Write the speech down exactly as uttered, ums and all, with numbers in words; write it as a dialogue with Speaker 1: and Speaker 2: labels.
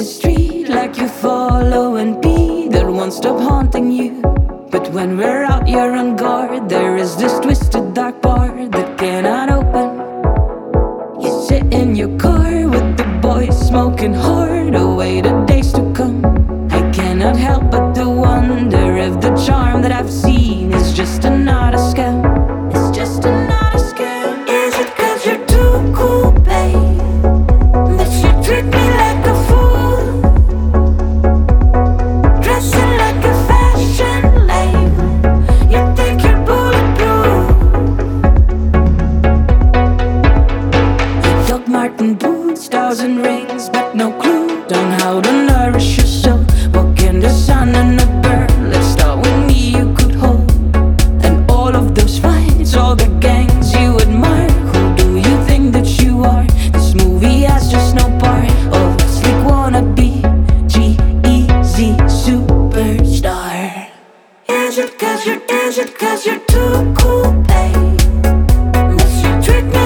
Speaker 1: the street like you follow and be that won't stop haunting you. But when we're out, you're on guard. There is this twisted dark bar that cannot open. You sit in your car with the boys smoking hard away the days to come. I cannot help but to wonder if the charm that I've seen is just another scam. It's just another scam. Is it cause you're too cool, babe, that you treat me like a fool, dressing like a fashion lame? You think you're bulletproof. Doc Marten boots, thousand rings, but no clue on how to nourish your soul. Walk in the sun and the burn. Let's start with me, you could hold. And all of those fights, all the gangs you admire. Who do you think that you are? This movie has just no part of slick wannabe G-Eazy superstar. Is it cause you're, is it cause you're too cool, babe, that you treat me